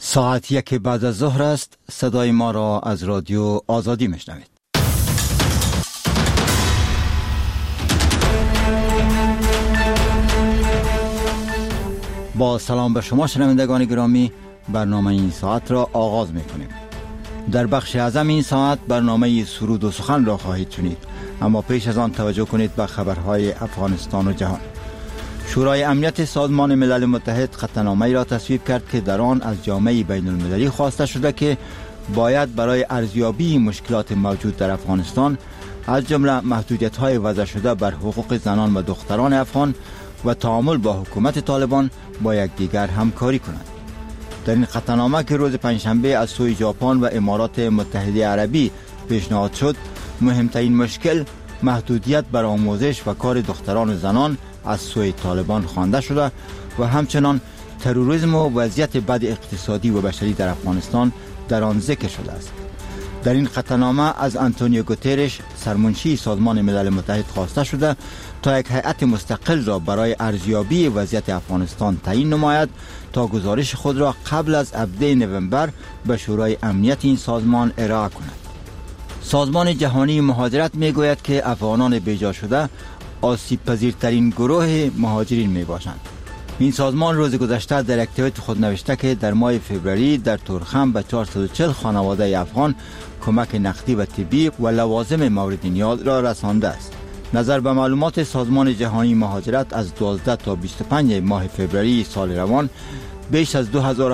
ساعت 1 بعد از ظهر است. صدای ما را از رادیو آزادی میشنوید. با سلام به شما شنوندگان گرامی، برنامه این ساعت را آغاز میکنیم. در بخش اعظم این ساعت برنامه سرود و سخن را خواهید شنید، اما پیش از آن توجه کنید به خبرهای افغانستان و جهان. شورای امنیت سازمان ملل متحد خطنامه‌ای را تصویب کرد که در آن از جامعه بین المللی خواسته شده که باید برای ارزیابی مشکلات موجود در افغانستان، از جمله محدودیت‌های وضع شده بر حقوق زنان و دختران افغان و تعامل با حکومت طالبان با یکدیگر همکاری کنند. در این خطنامه که روز پنجشنبه از سوی ژاپن و امارات متحده عربی پیشنهاد شد، مهمترین مشکل محدودیت بر آموزش و کار دختران و زنان از سوی طالبان خوانده شده و همچنان تروریسم و وضعیت بد اقتصادی و بشری در افغانستان در آن ذکر شده است. در این خطنامه از آنتونیو گوترش سرمنشی سازمان ملل متحد خواسته شده تا یک هیئت مستقل را برای ارزیابی وضعیت افغانستان تعیین نماید تا گزارش خود را قبل از 17 نوامبر به شورای امنیت این سازمان ارائه کند. سازمان جهانی مهاجرت میگوید که افغانان بیجا شده آسیب پذیرترین گروه مهاجرین می باشند. این سازمان روز گذشته در یک توییت خود نوشته که در ماه فوریه در تورخم به 440 خانواده افغان کمک نقدی و طبی و لوازم مورد نیاز را رسانده است. نظر به معلومات سازمان جهانی مهاجرت از 12 تا 25 ماه فوریه سال روان، بیش از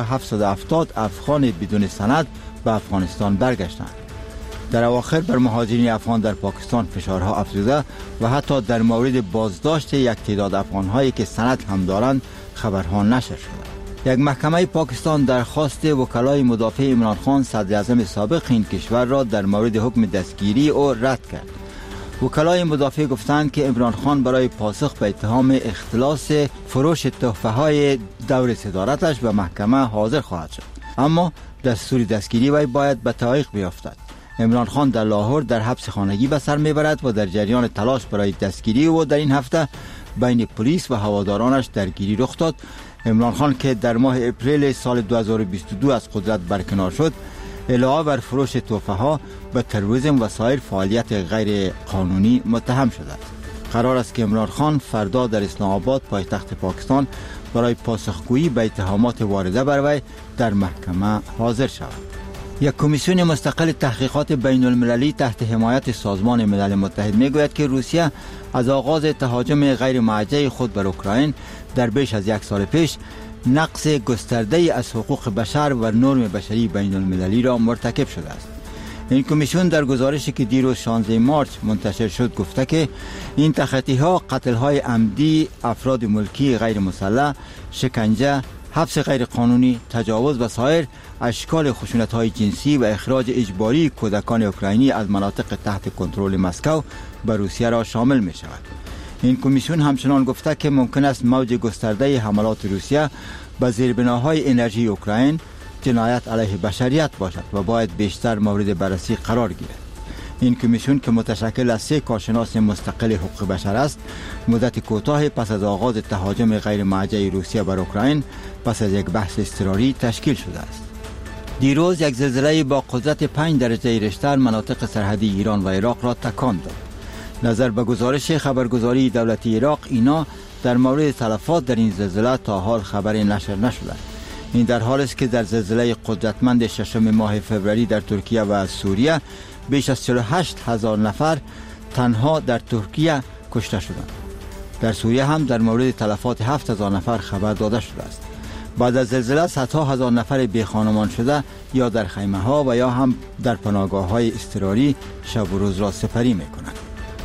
2770 افغان بدون سند به افغانستان برگشتند. در اواخر بر مهاجرین افغان در پاکستان فشارها افزوده و حتی در مورد بازداشت یک تعداد افغان‌هایی که سند هم دارند خبرها نشر شده. یک محکمه پاکستان درخواست وکلای مدافع عمران خان صدر اعظم سابق این کشور را در مورد حکم دستگیری او رد کرد. وکلای مدافع گفتند که عمران خان برای پاسخ به اتهام اختلاس فروش تحفه‌های دور صدارتش به محکمه حاضر خواهد شد، اما دستور دستگیری وی باید به تحقیق بیفتد. عمران خان در لاهور در حبس خانگی به سر میبرد و در جریان تلاش برای دستگیری او در این هفته بین پلیس و هوادارانش درگیری رخ داد. عمران خان که در ماه اپریل سال 2022 از قدرت برکنار شد، علاوه بر فروش تحفه‌ها به تروریسم و سایر فعالیت غیر قانونی متهم شده است. قرار است که عمران خان فردا در اسلام آباد پایتخت پاکستان برای پاسخگویی به اتهامات وارده بر وی در محکمه حاضر شود. یک کمیسیون مستقل تحقیقات بین المللی تحت حمایت سازمان ملل متحد میگوید که روسیه از آغاز تهاجم غیر موجه خود بر اوکراین در بیش از یک سال پیش نقض گسترده از حقوق بشر و نرم بشری بین المللی را مرتکب شده است. این کمیسیون در گزارشی که دیروز 16 مارس منتشر شد گفته که این تخطی‌ها قتل‌های عمدی افراد ملکی غیر مسلح، شکنجه، حبس غیر قانونی، تجاوز و سایر اشکال خشونت‌های جنسی و اخراج اجباری کودکان اوکراینی از مناطق تحت کنترل مسکو به روسیه را شامل می شود. این کمیسیون همچنان گفته که ممکن است موج گسترده حملات روسیه به زیربناهای انرژی اوکراین جنایت علیه بشریت باشد و باید بیشتر مورد بررسی قرار گیرد. این کمیسیون که متشکل از 3 کارشناس مستقل حقوق بشر است، مدت کوتاه پس از آغاز تهاجم غیر موجه روسیه بر اوکراین پس از یک بحث اضطراری تشکیل شده است. دیروز یک زلزله با قدرت 5 درجه ریشتر مناطق سرحدی ایران و عراق را تکان داد. نظر به گزارش خبرگزاری دولتی عراق، اینا در مورد تلفات در این زلزله تا حال خبری نشر نشده. این در حالی است که در زلزله قدرتمند 6 ماه فوریه در ترکیه و سوریه بیش از 48,000 نفر تنها در ترکیه کشته شدند. در سوریه هم در مورد تلفات 7,000 نفر خبر داده شده است. بعد از زلزله صدها هزار نفر بی خانمان شده یا در خیمه ها و یا هم در پناهگاه های اضطراری شب و روز را سپری می کنند.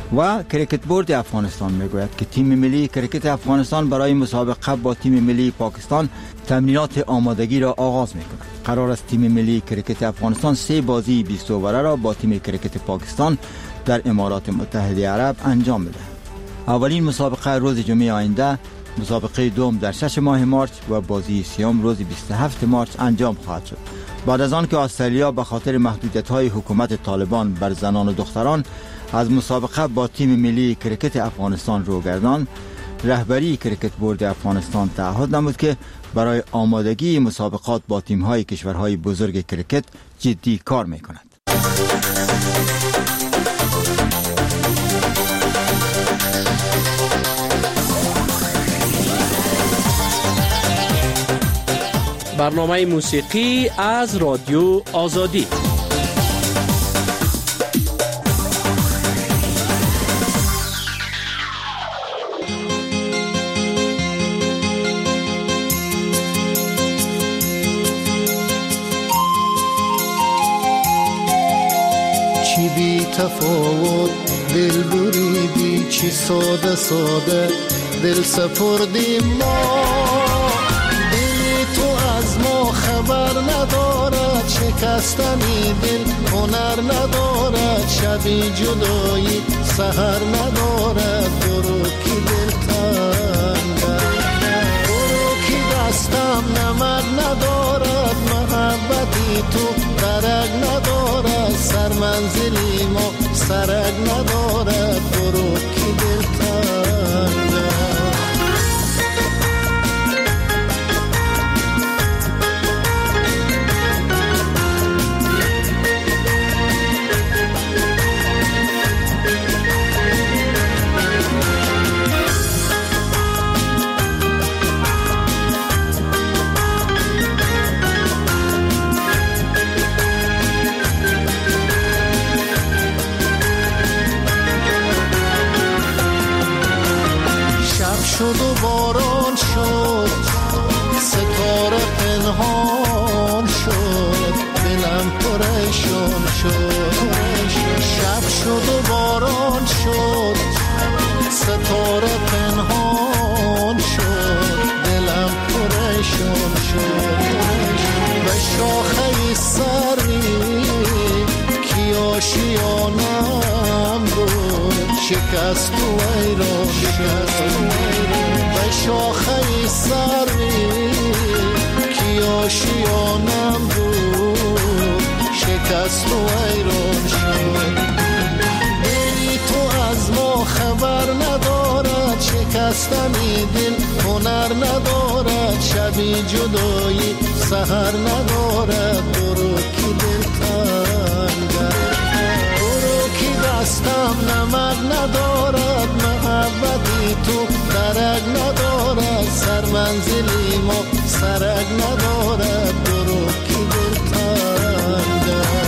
و کریکت بورد افغانستان می گوید که تیم ملی کریکت افغانستان برای مسابقه با تیم ملی پاکستان تمرینات آمادگی را آغاز می کند. قرار است تیم ملی کریکت افغانستان 3 بازی 20 اووره را با تیم کریکت پاکستان در امارات متحده عرب انجام بده. اولین مسابقه روز جمعه آینده، مسابقه دوم در 6 ماه مارس و بازی سوم روز 27 مارس انجام خواهد شد. بعد از آن که استرالیا به خاطر محدودیت‌های حکومت طالبان بر زنان و دختران از مسابقه با تیم ملی کریکت افغانستان رو گرداند، رهبری کریکت بورد افغانستان تعهد نمود که برای آمادگی مسابقات با تیم‌های کشورهای بزرگ کریکت جدی کار می‌کند. برنامه موسیقی از رادیو آزادی. چی بی تفاوت دل بریدی، چی ساده ساده دل سپردیم ما. خبر ندارد شکستنی دل، هنر ندارد شبی جدایی، سحر ندارد برو کی دل تنگم، برو کی دستم نمک ندارد، محبتی تو درک ندارد، سر منزلی ما سرک ندارد، برو کی دل تنگم. شد و باران شد، ستاره پنهان شد، دلم پریشان شد. شب شد و باران شد، ستاره پنهان شد، دلم پریشان شد. به شاخه سری کی آشیانم بود، شکست و ویران شد. به شاخه سری کی آشیانم بود، شکست و ویران شد. دلی تو از ما خبر ندارد، شکستنی دل هنر ندارد، شبی جدایی سحر ندارد، برو کی دل تنگم، برو کی دستم نمک ندارد، محبتی تو درک ندارد، سر منزلی ما سرک ندارد، برو کی دل تنگم.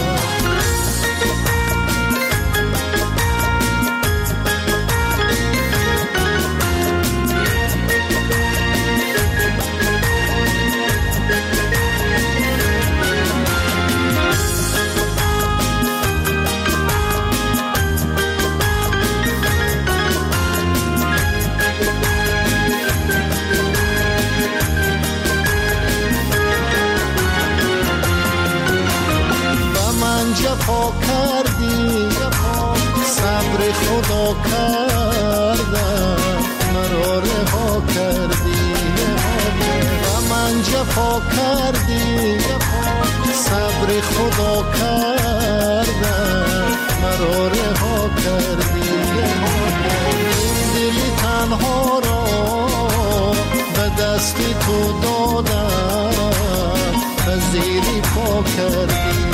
جفا کردی، صبر خدا کردم، مرا رها کردی. و من جفا کردی، صبر خدا کردم، مرا رها کردی. دل تنها را به دستی تو دادم، پذیری پا کردی.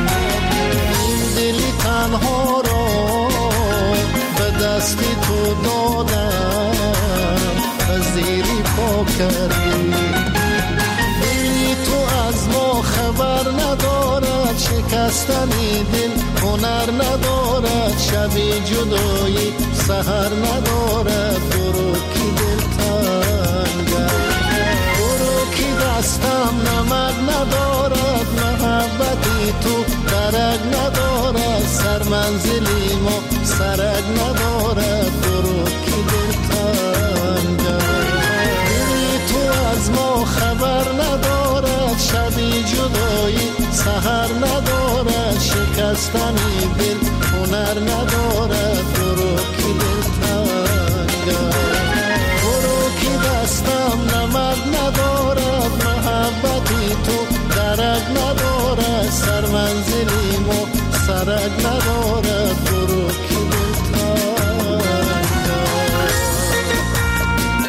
دلی تنها را به دستی تو دادم، پذیری پا کردی. دلی تو از ما خبر ندارد، شکستنی دل هنر ندارد، شبی جدایی سحر ندارد، برو کی دل تنگم، برو کی دستم نمک ندارد، محبتی تو درک ندارد، سر منزلی ما سرک ندارد، برو کی دل تنگم. دلی تو از ما خبر ندارد، شبی جدایی سحر ندارد، شکستنی دل هنر ندارد، برو کی دل تنگم، برو کی دستم نمک ندارد، محبتی تو درک ندارد، سر منزلی ما سرک ندارد، برو کی دل تنگم.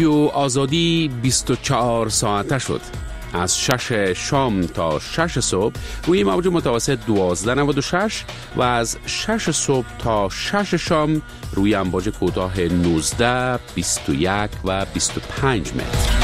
رادیو آزادی 24 ساعته شد. از 6 شام تا 6 صبح روی موج متوسط 1296 و از 6 صبح تا 6 شام روی امواج کوتاه 19، 21 و 25 متر.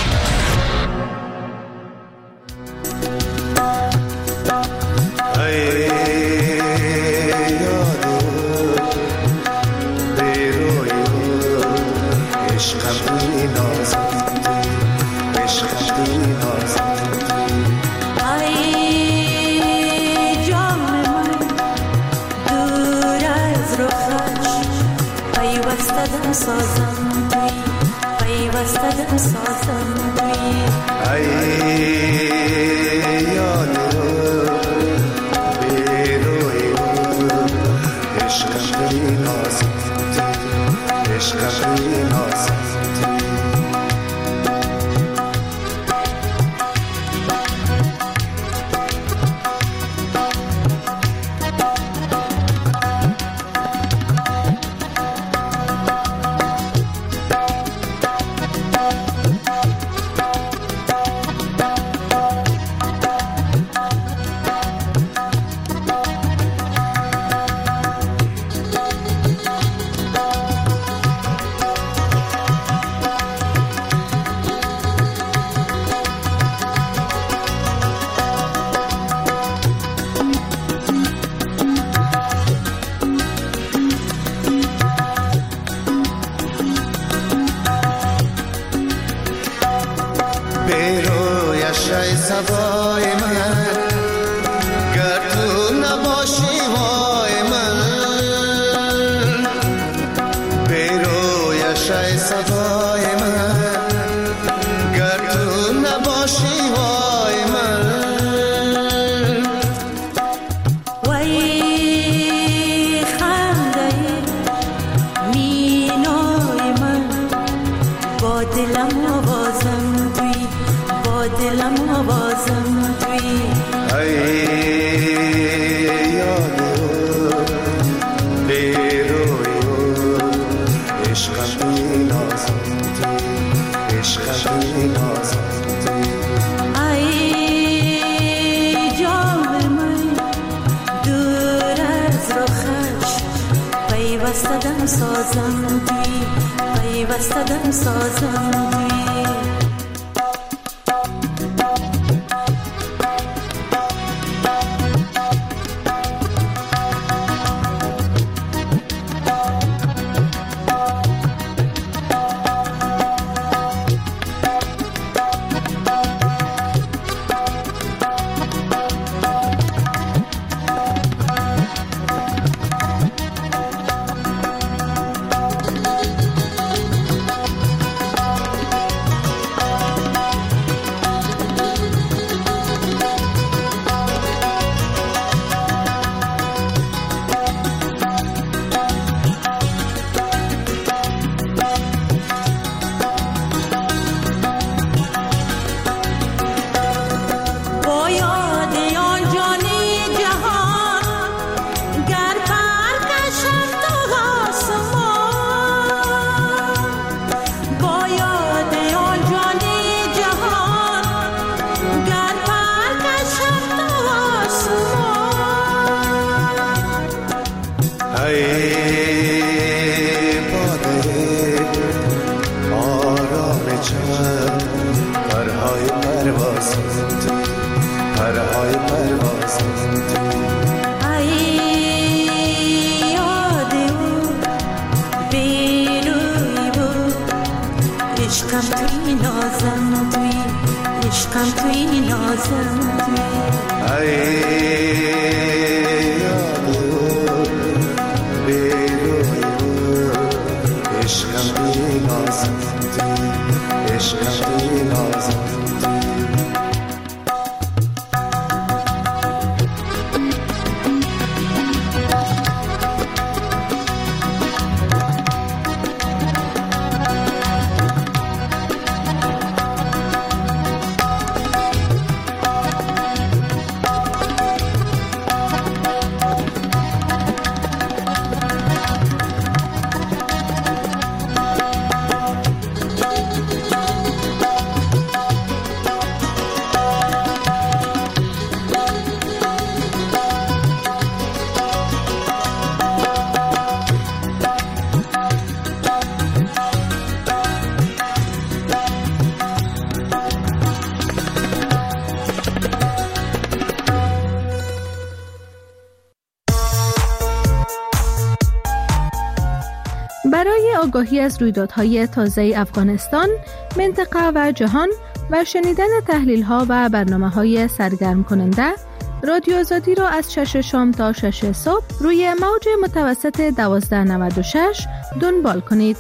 آگاهی از رویدادهای تازه افغانستان، منطقه و جهان و شنیدن تحلیل‌ها و برنامه‌های سرگرم کننده، رادیو آزادی را از 6 شام تا 6 صبح روی موج متوسط 1296 دنبال کنید.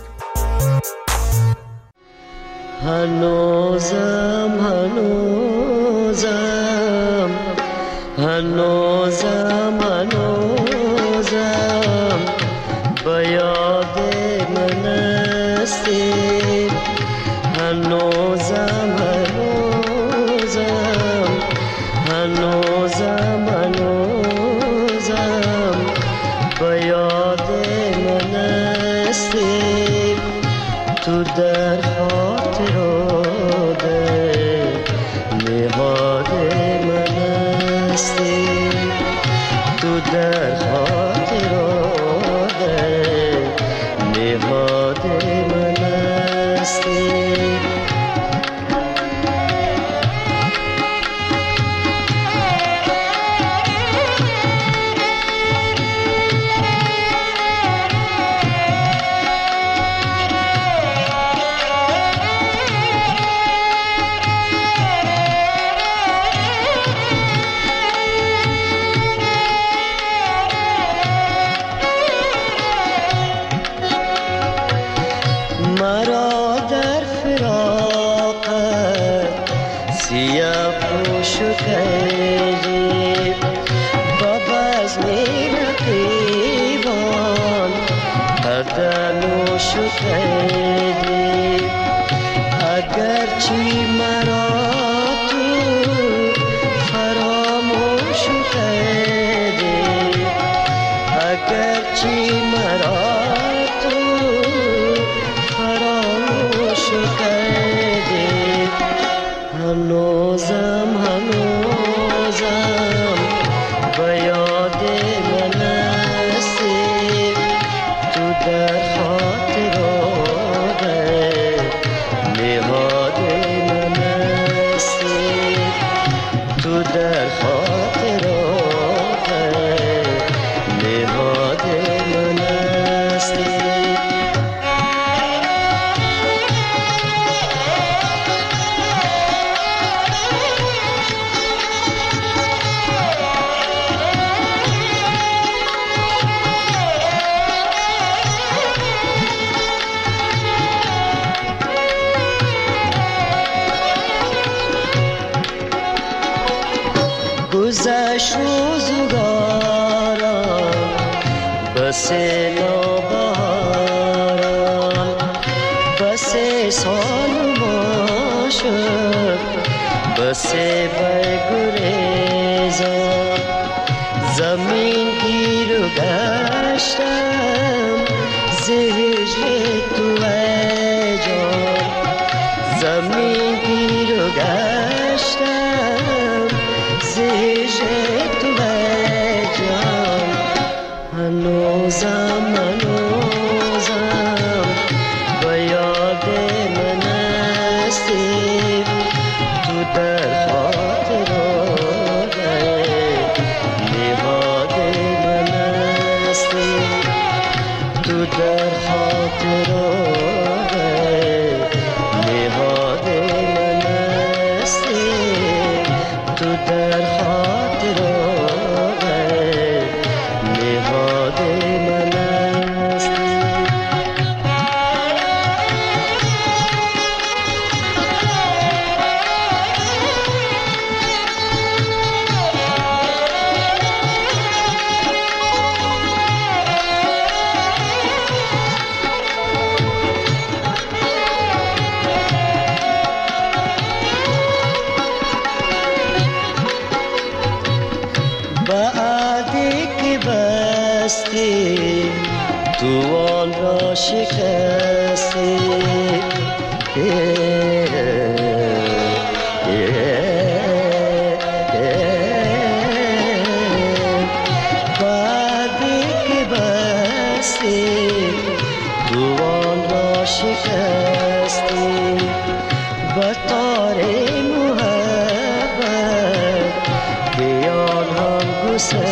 هنوزم به یاد من هستی، هنوزم به یاد من هستی، تو در خاطر نهاد من هستی، تو در خاطر نهاد من هستی. مرا در فراقت سیاه پوش کردی، با بزم رقیبان هر دنوش کردی، اگرچه مرا تو فراموش کردی، اگرچه مرا هنوزم به یاد من هستی، تو در خاطر نهاد من هستی، تو در خاطر نهاد من هستی. گذشت روزگاران بس نوبهاران، بس سال ما شد بس برگریزان، زمین گیر و گشتم ز هجر تو ای جان، زمین گیر و گشتم تو جان، هنوزم به یاد من هستی، تو در خاطر نهاد من هستی، تو در خاطر نهاد من هستی، تو در خاطر نهاد من هستی. بعدی که بستی تو آن را شکستی، بعدی که بستی تو آن را شکستی، بطار محبت بیان هم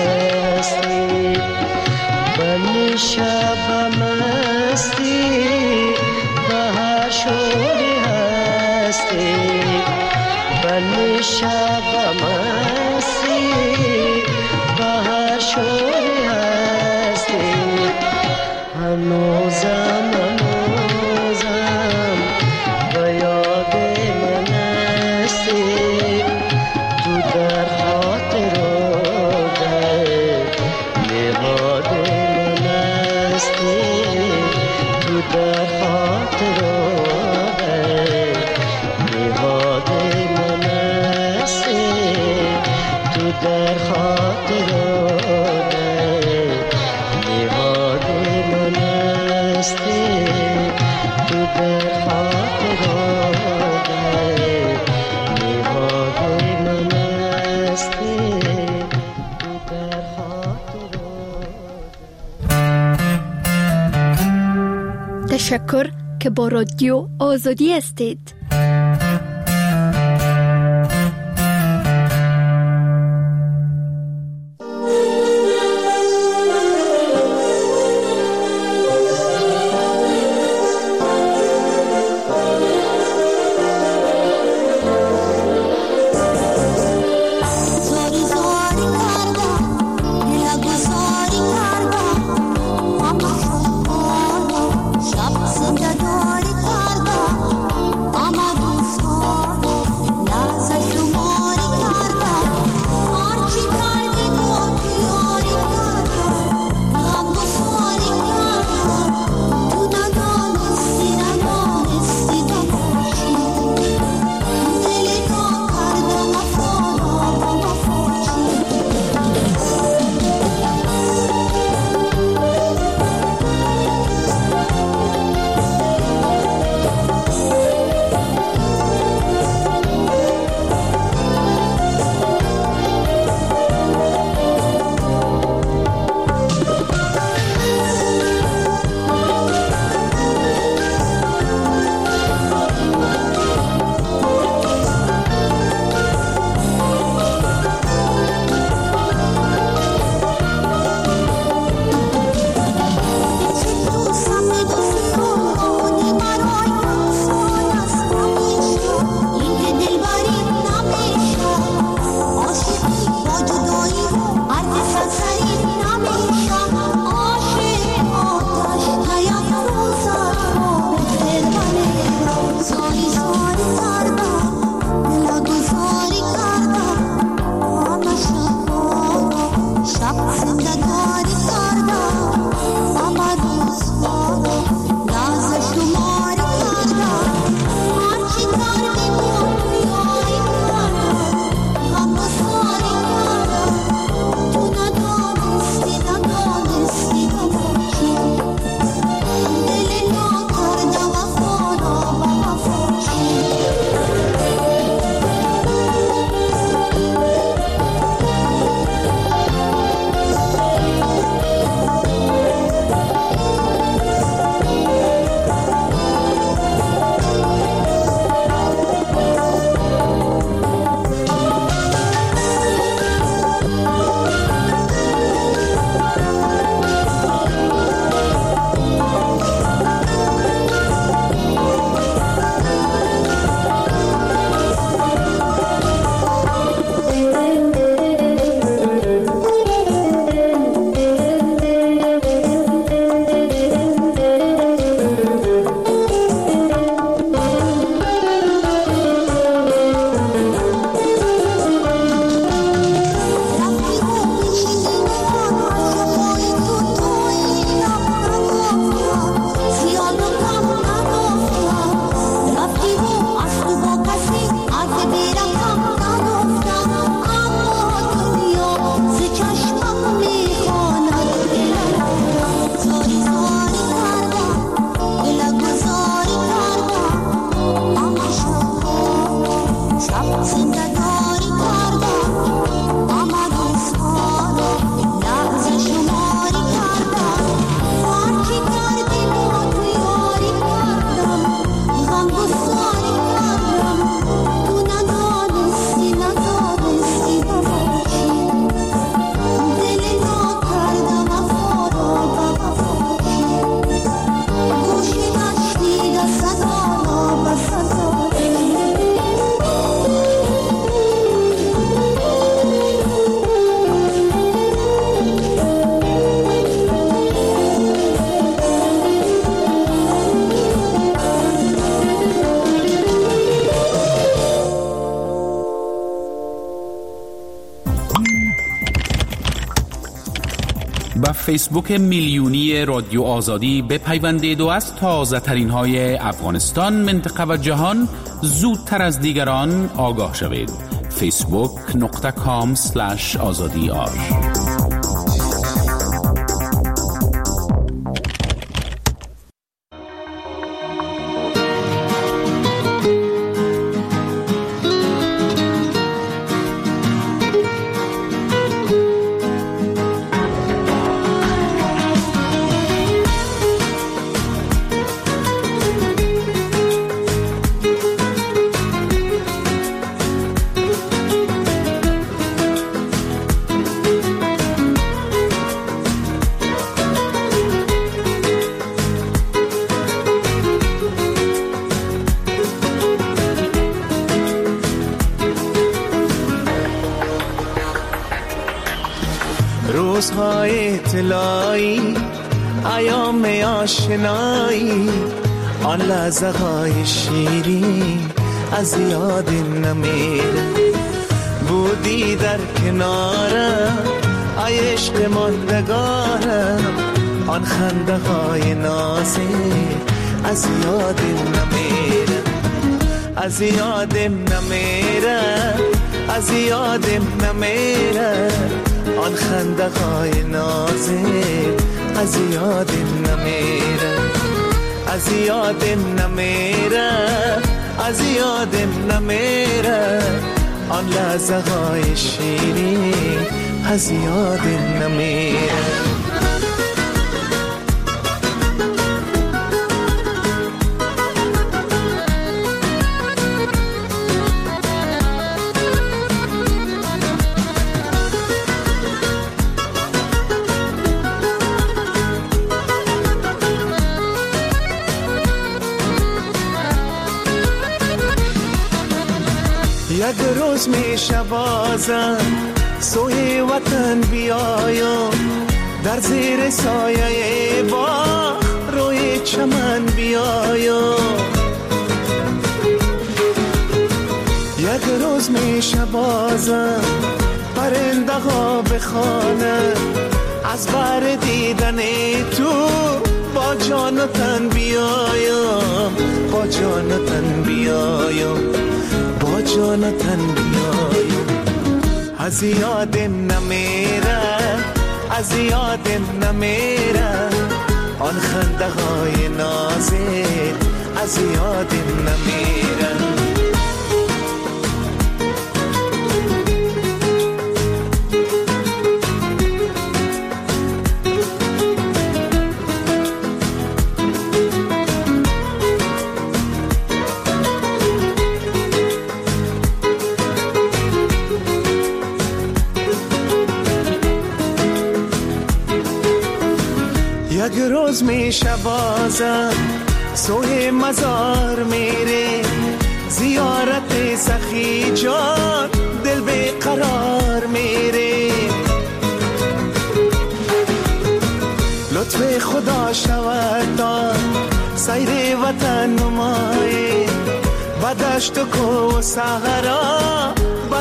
گسستی، بن شب مستی مستی بهر شوی هستی هنوزم به یاد من هستی تو در خاطر نهاد من هستی تو در خاطر نهاد من هستی تو در خاطر نهاد من هستی تو در خاطر نهاد من هستی تو در خاطر. تشکر که با رادیو آزادی هستید. I'm به فیسبوک میلیونی رادیو آزادی بپیوندید و از تازه ترین های افغانستان، منطقه و جهان زودتر از دیگران آگاه شوید. facebook.com/azadi.ar. روزهای طلایی، ایام آشنایی، آن لحظه های شیرین از یاد نمیره. بودی در کنارم ای عشق ماندگارم، آن خنده های نازک از یاد نمیره. از یادم نمیره، از یادم نمیره، آن خنده های نازک از یادم نمیره. از یادم نمیره، از یادم نمیره، آن لحظه های شیرین از یادم نمیره. یک روز میشه بازم سوی وطن بیایم، در زیر سایه باغ روی چمن بیایم. یک روز میشه بازم پرنده ها بخوانم، از بر دیدن تو با جان و تن بیایم، با جان و تن بیایم، با جان و تن بیایم. از یادم نمیره، از یادم نمیره، آن خنده های نازک از یادم نمیره. یک روز میشه بازم سوی مزار میره، زیارت سخی جان دل به قرار میره. لطف خدا شود تا سیر وطن نمای، بدشت و کو و صحرا